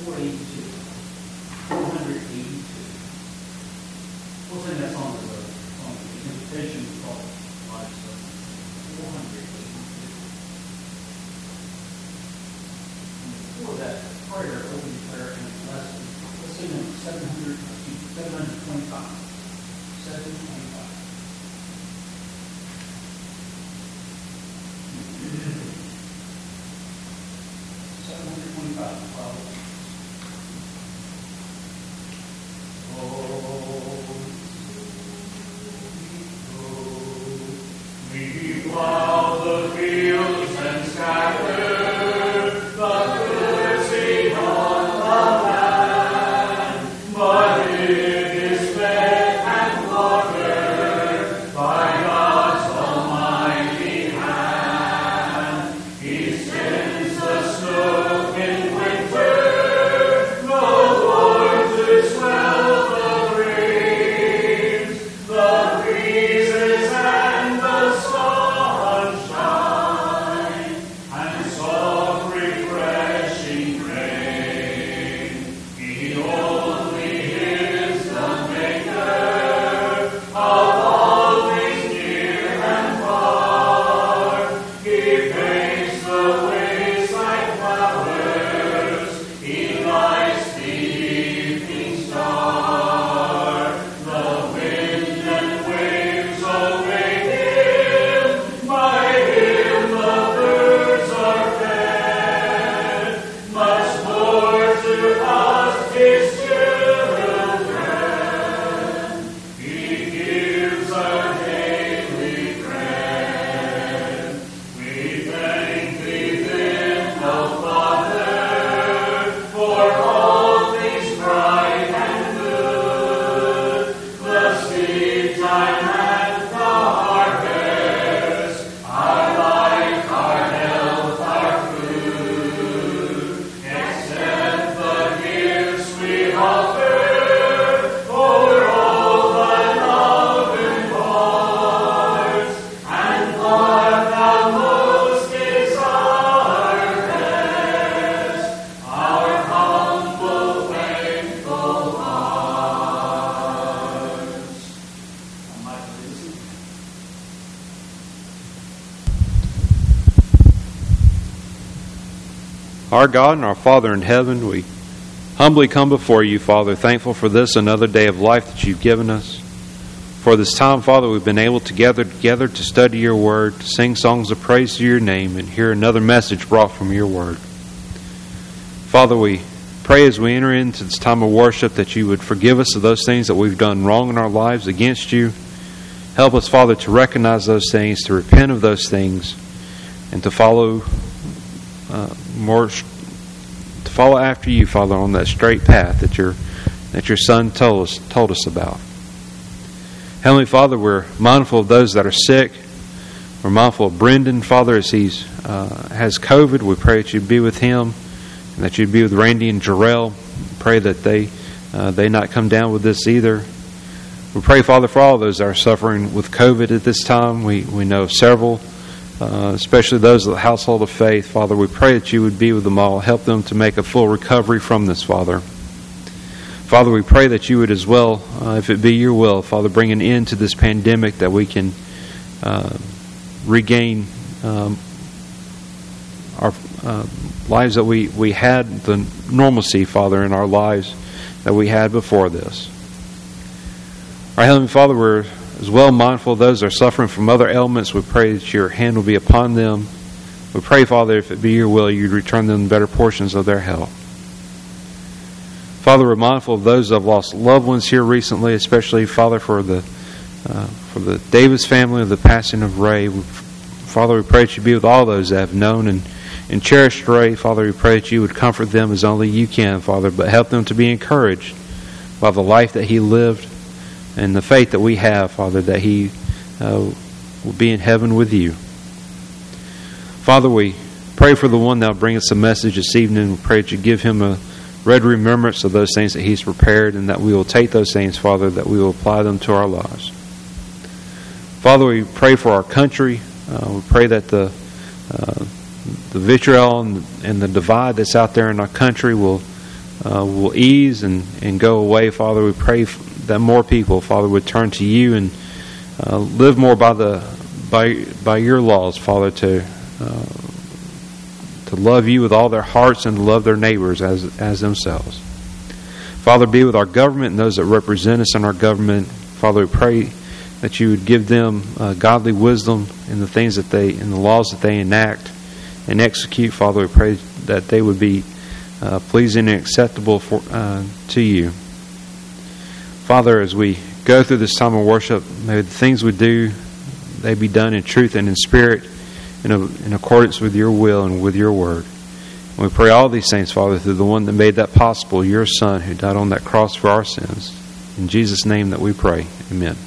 482. 482. We'll sing that song as a song of the invitation called Life. 482. And before that prayer, opening prayer and lesson, let's sing number 725. 725. We plow the fields and scatter the good seed on the land, but it is fed and watered by God's almighty hand. He sends the snow in winter, the warmth to swell the rains, the breezes and the sunshine, and soft refreshing rain. He only is the maker of all things near and far. He paints the wayside flowers, he lights the evening star. The wind and waves obey him, by him the birds are fed. Much more to us his children, he gives our daily bread. We thank thee then, O Father, for all things bright and good, the seed time and the harvest, our life, our health, our food. Accept the gifts we offer, for all thy love imparts, and what thou most desirest, our humble, thankful hearts. I'm Michael Dixon. Our God and our Father in heaven, we humbly come before you, Father, thankful for this another day of life that you've given us. For this time, Father, we've been able to gather together to study your word, to sing songs of praise to your name, and hear another message brought from your word. Father, we pray as we enter into this time of worship that you would forgive us of those things that we've done wrong in our lives against you. Help us, Father, to recognize those things, to repent of those things, and to follow after you, Father, on that straight path that your Son told us about. Heavenly Father, we're mindful of those that are sick. We're mindful of Brendan, Father, as he has COVID. We pray that you'd be with him, and that you'd be with Randy and Jarrell. Pray that they not come down with this either. We pray, Father, for all those that are suffering with COVID at this time. We know of several, especially those of the household of faith. Father, we pray that you would be with them all. Help them to make a full recovery from this, Father. Father, we pray that you would as well, if it be your will, Father, bring an end to this pandemic, that we can regain our lives that we had, the normalcy, Father, in our lives that we had before this. Our Heavenly Father, we're as well mindful of those that are suffering from other ailments. We pray that your hand will be upon them. We pray, Father, if it be your will, you'd return them better portions of their health. Father, we're mindful of those that have lost loved ones here recently, especially, Father, for the Davis family of the passing of Ray. Father, we pray that you be with all those that have known and cherished Ray. Father, we pray that you would comfort them as only you can, Father, but help them to be encouraged by the life that he lived and the faith that we have, Father, that he will be in heaven with you. Father, we pray for the one that will bring us a message this evening. We pray that you give him a read remembrance of those things that he's prepared, and that we will take those things, Father, that we will apply them to our lives. Father, we pray for our country. We pray that the vitriol and the divide that's out there in our country will will ease and go away, Father, we pray that more people, Father, would turn to you and live more by your laws, Father, to love you with all their hearts and to love their neighbors as themselves. Father, be with our government and those that represent us in our government. Father, we pray that you would give them godly wisdom in the things in the laws that they enact and execute. Father, we pray that they would be pleasing and acceptable to you. Father, as we go through this time of worship, may the things we do, they be done in truth and in spirit, in accordance with your will and with your word. And we pray all these things, Father, through the one that made that possible, your Son, who died on that cross for our sins. In Jesus' name that we pray. Amen.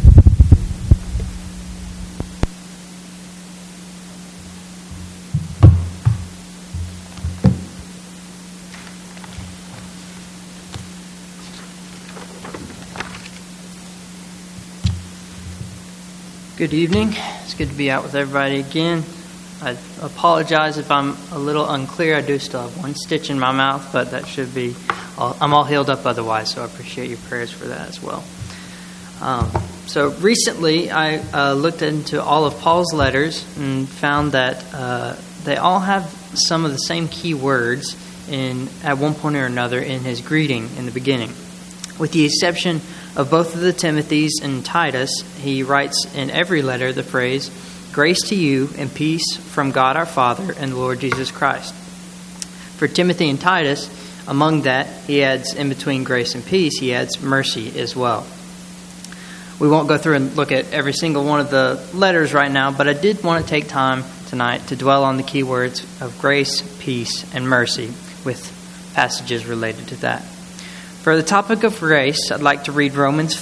Good evening. It's good to be out with everybody again. I apologize if I'm a little unclear. I do still have one stitch in my mouth, but that should be... I'm all healed up otherwise, so I appreciate your prayers for that as well. So recently, I looked into all of Paul's letters and found that they all have some of the same key words at one point or another in his greeting in the beginning. With the exception of both of the Timothys and Titus, he writes in every letter the phrase, "Grace to you and peace from God our Father and the Lord Jesus Christ." For Timothy and Titus, among that, he adds in between grace and peace, he adds mercy as well. We won't go through and look at every single one of the letters right now, but I did want to take time tonight to dwell on the key words of grace, peace, and mercy with passages related to that. For the topic of grace, I'd like to read Romans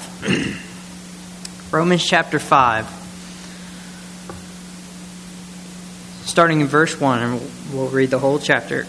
5. Romans chapter 5. Starting in verse 1, and we'll read the whole chapter.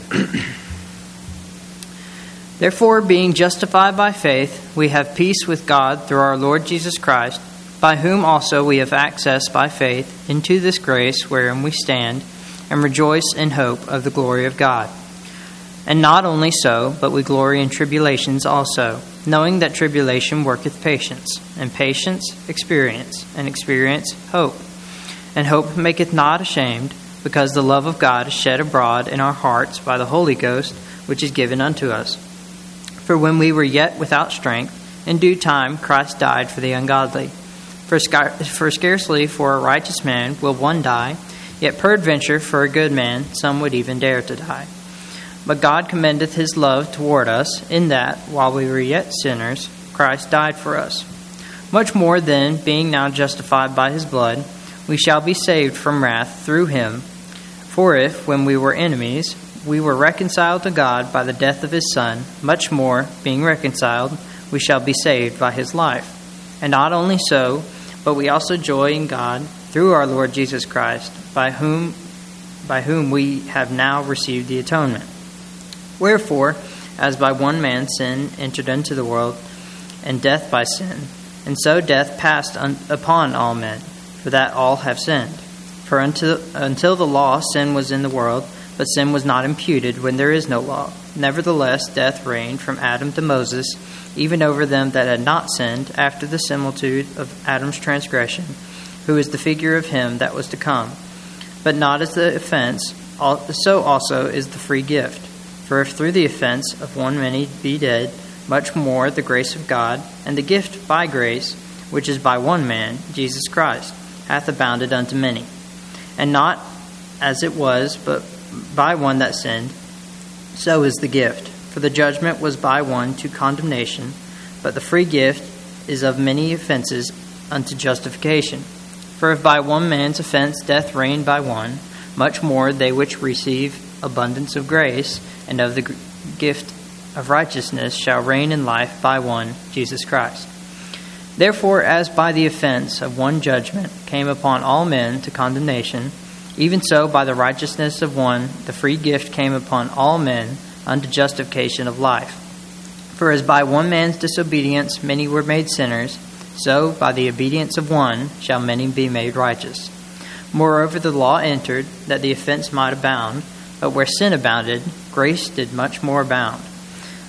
Therefore, being justified by faith, we have peace with God through our Lord Jesus Christ, by whom also we have access by faith into this grace wherein we stand, and rejoice in hope of the glory of God. And not only so, but we glory in tribulations also, knowing that tribulation worketh patience, and patience experience, and experience hope. And hope maketh not ashamed, because the love of God is shed abroad in our hearts by the Holy Ghost, which is given unto us. For when we were yet without strength, in due time Christ died for the ungodly. For scarcely for a righteous man will one die, yet peradventure for a good man some would even dare to die. But God commendeth his love toward us, in that, while we were yet sinners, Christ died for us. Much more then, being now justified by his blood, we shall be saved from wrath through him. For if, when we were enemies, we were reconciled to God by the death of his Son, much more, being reconciled, we shall be saved by his life. And not only so, but we also joy in God through our Lord Jesus Christ, by whom we have now received the atonement. Wherefore, as by one man sin entered into the world, and death by sin, and so death passed upon all men, for that all have sinned. For until the law, sin was in the world, but sin was not imputed when there is no law. Nevertheless, death reigned from Adam to Moses, even over them that had not sinned, after the similitude of Adam's transgression, who is the figure of him that was to come. But not as the offense, so also is the free gift. For if through the offense of one many be dead, much more the grace of God, and the gift by grace, which is by one man, Jesus Christ, hath abounded unto many. And not as it was, but by one that sinned, so is the gift. For the judgment was by one to condemnation, but the free gift is of many offenses unto justification. For if by one man's offense death reigned by one, much more they which receive abundance of grace and of the gift of righteousness shall reign in life by one, Jesus Christ. Therefore, as by the offense of one judgment came upon all men to condemnation, even so by the righteousness of one the free gift came upon all men unto justification of life. For as by one man's disobedience many were made sinners, so by the obedience of one shall many be made righteous. Moreover, the law entered, that the offense might abound, but where sin abounded, grace did much more abound.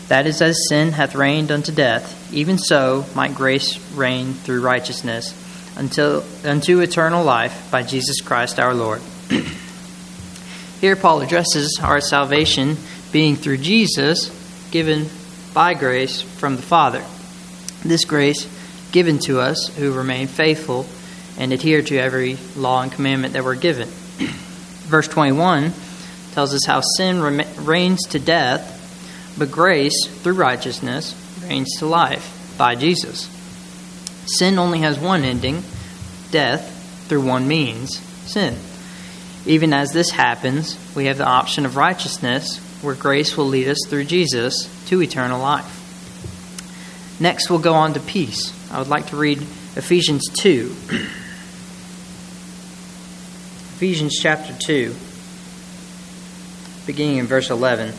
That is, as sin hath reigned unto death, even so might grace reign through righteousness unto eternal life by Jesus Christ our Lord. Here Paul addresses our salvation being through Jesus, given by grace from the Father. This grace given to us who remain faithful and adhere to every law and commandment that we're given. Verse 21 tells us how sin reigns to death, but grace through righteousness reigns to life by Jesus. Sin only has one ending, death, through one means, sin. Even as this happens, we have the option of righteousness, where grace will lead us through Jesus to eternal life. Next, we'll go on to peace. I would like to read Ephesians 2. Ephesians chapter 2, beginning in verse 11.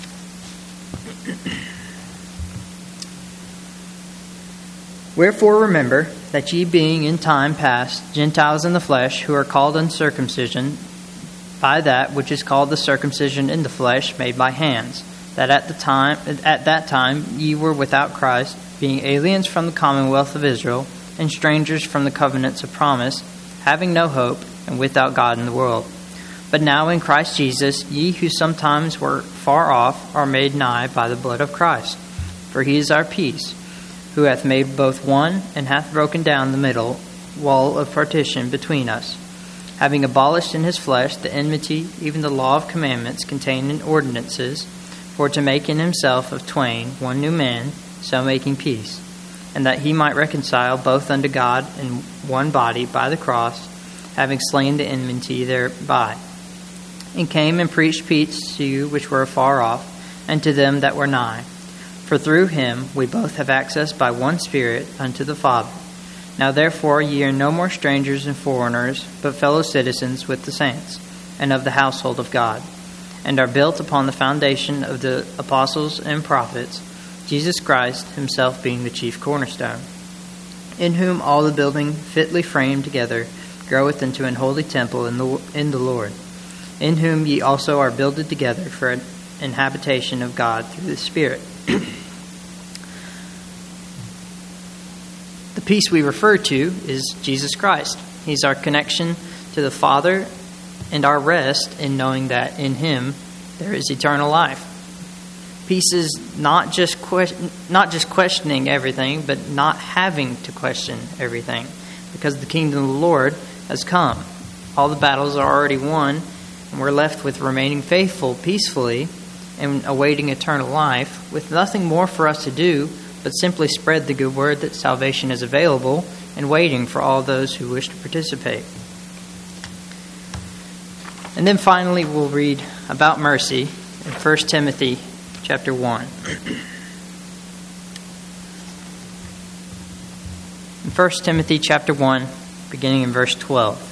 Wherefore remember that ye being in time past Gentiles in the flesh, who are called uncircumcision, by that which is called the circumcision in the flesh made by hands, that at that time ye were without Christ, being aliens from the commonwealth of Israel, and strangers from the covenants of promise, having no hope, and without God in the world. But now in Christ Jesus, ye who sometimes were far off are made nigh by the blood of Christ. For he is our peace, who hath made both one, and hath broken down the middle wall of partition between us, having abolished in his flesh the enmity, even the law of commandments contained in ordinances, for to make in himself of twain one new man, so making peace, and that he might reconcile both unto God in one body by the cross, having slain the enmity thereby. And came and preached peace to you which were afar off, and to them that were nigh. For through him we both have access by one Spirit unto the Father. Now therefore ye are no more strangers and foreigners, but fellow citizens with the saints, and of the household of God, and are built upon the foundation of the apostles and prophets, Jesus Christ himself being the chief cornerstone, in whom all the building fitly framed together groweth into an holy temple in the Lord, in whom ye also are builded together for an habitation of God through the Spirit. The peace we refer to is Jesus Christ. He's our connection to the Father and our rest in knowing that in him there is eternal life. Peace is not just questioning everything, but not having to question everything, because the kingdom of the Lord has come. All the battles are already won, and we're left with remaining faithful peacefully and awaiting eternal life, with nothing more for us to do but simply spread the good word that salvation is available and waiting for all those who wish to participate. And then finally we'll read about mercy in 1 Timothy chapter 1. In 1 Timothy chapter 1, beginning in verse 12.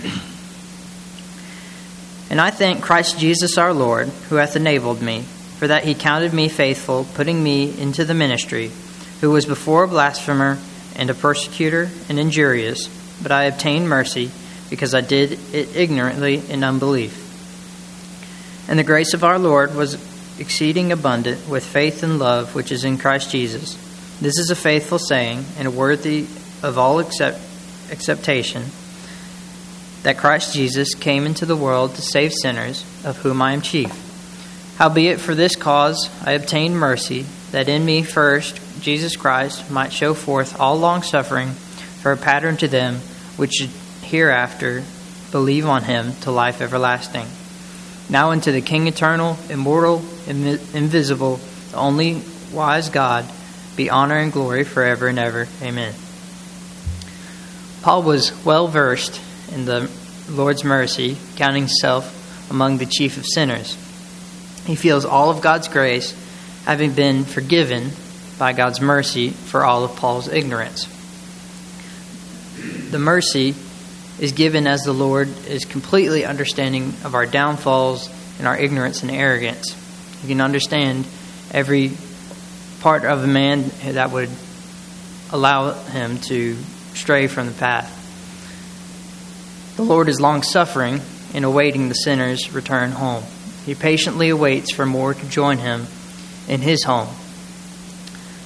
And I thank Christ Jesus our Lord, who hath enabled me, for that he counted me faithful, putting me into the ministry, who was before a blasphemer and a persecutor and injurious, but I obtained mercy, because I did it ignorantly in unbelief. And the grace of our Lord was exceeding abundant with faith and love which is in Christ Jesus. This is a faithful saying, and worthy of all acceptation, that Christ Jesus came into the world to save sinners, of whom I am chief. Howbeit for this cause I obtained mercy, that in me first Jesus Christ might show forth all longsuffering for a pattern to them which should hereafter believe on him to life everlasting. Now unto the King eternal, immortal, invisible, the only wise God, be honor and glory forever and ever. Amen. Paul was well versed in the Lord's mercy, counting himself among the chief of sinners. He feels all of God's grace, having been forgiven by God's mercy for all of Paul's ignorance. The mercy is given as the Lord is completely understanding of our downfalls and our ignorance and arrogance. You can understand every part of a man that would allow him to stray from the path. The Lord is long-suffering in awaiting the sinner's return home. He patiently awaits for more to join him in his home,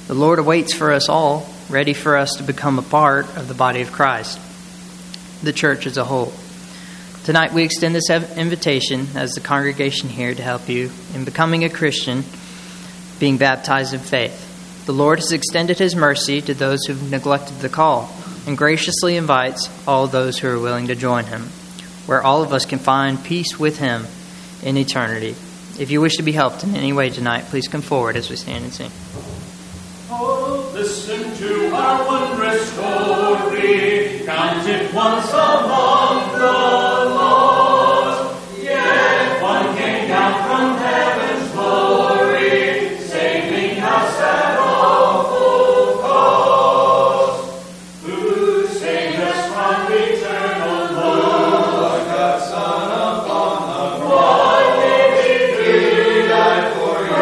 The Lord awaits for us all, ready for us to become a part of the body of Christ, the church as a whole. Tonight we extend this invitation as the congregation here to help you in becoming a Christian, being baptized in faith. The Lord has extended His mercy to those who've neglected the call and graciously invites all those who are willing to join Him, where all of us can find peace with Him in eternity. If you wish to be helped in any way tonight, please come forward as we stand and sing. Oh, listen to our wondrous story, counted once among the lost. Yet one came down from heaven's glory, saving us at awful cost. Who saved us from eternal Lord, God's Son upon the cross. What did He do? He died for you.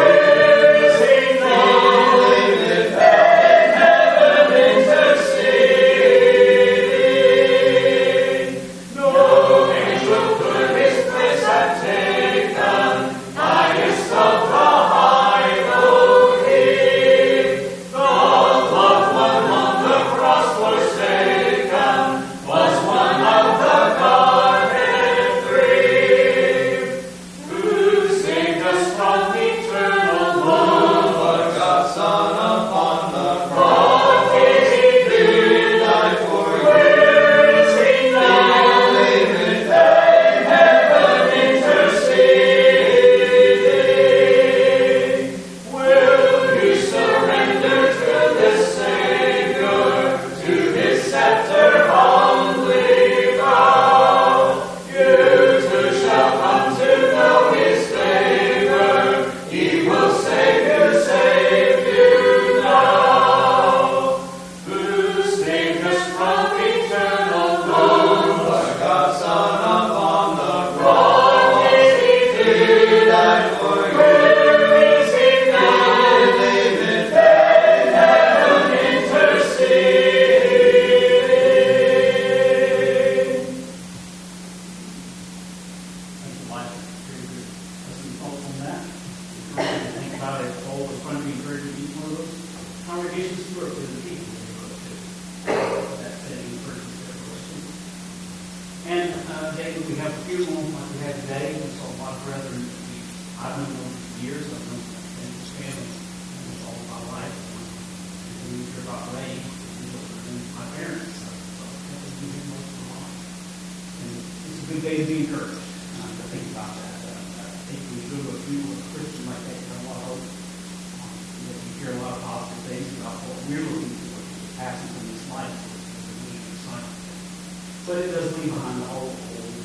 But it does leave behind the whole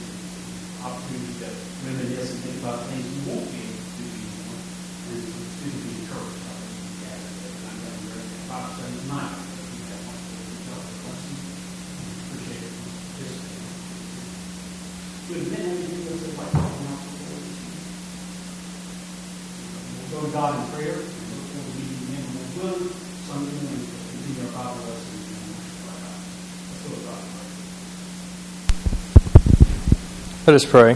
opportunity to reminisce and think about things we won't be able to do anymore, and to be encouraged by it. I'm going to read the Bible study tonight. If you have one question, appreciate it. To admit anything that's like talking out the Lord. We'll go to God in prayer, and look forward to meeting Him when we're willing, Sunday, and continue our Bible lessons. Let's go to God. Let us pray.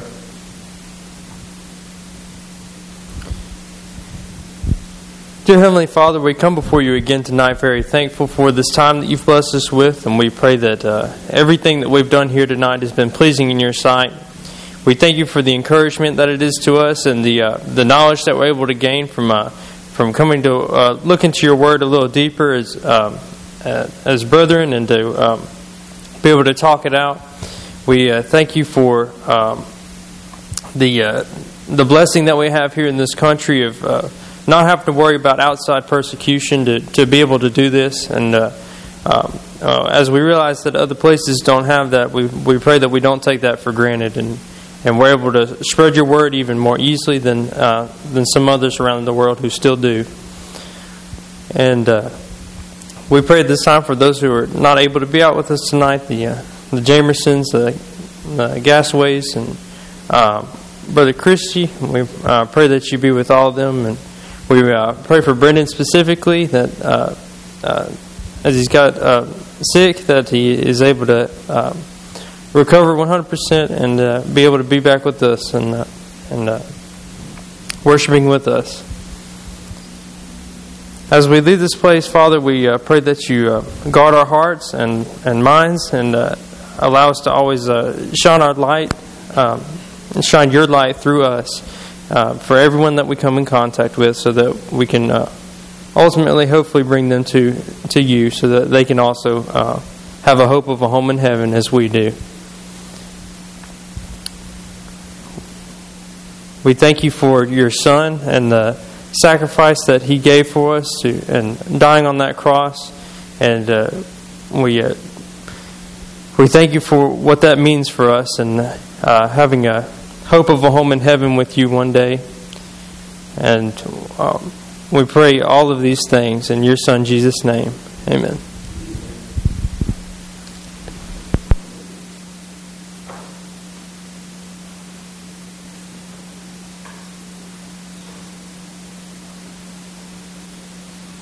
Dear Heavenly Father, we come before you again tonight very thankful for this time that you've blessed us with, and we pray that everything that we've done here tonight has been pleasing in your sight. We thank you for the encouragement that it is to us and the knowledge that we're able to gain from coming to look into your word a little deeper as brethren and to be able to talk it out. We thank you for the blessing that we have here in this country of not having to worry about outside persecution to be able to do this. And as we realize that other places don't have that, we pray that we don't take that for granted, and we're able to spread your word even more easily than some others around the world who still do. And we pray at this time for those who are not able to be out with us tonight, the Jamersons, the Gasways, and Brother Christie. We pray that you be with all of them, and we pray for Brendan specifically that as he's got sick, that he is able to recover 100% and be able to be back with us and worshiping with us. As we leave this place, Father, we pray that you guard our hearts and minds and allow us to always shine our light, shine your light through us for everyone that we come in contact with, so that we can ultimately, hopefully, bring them to you, so that they can also have a hope of a home in heaven as we do. We thank you for your Son and the sacrifice that He gave for us, and dying on that cross. And we thank you for what that means for us, and having a hope of a home in heaven with you one day. And we pray all of these things in your Son Jesus' name. Amen.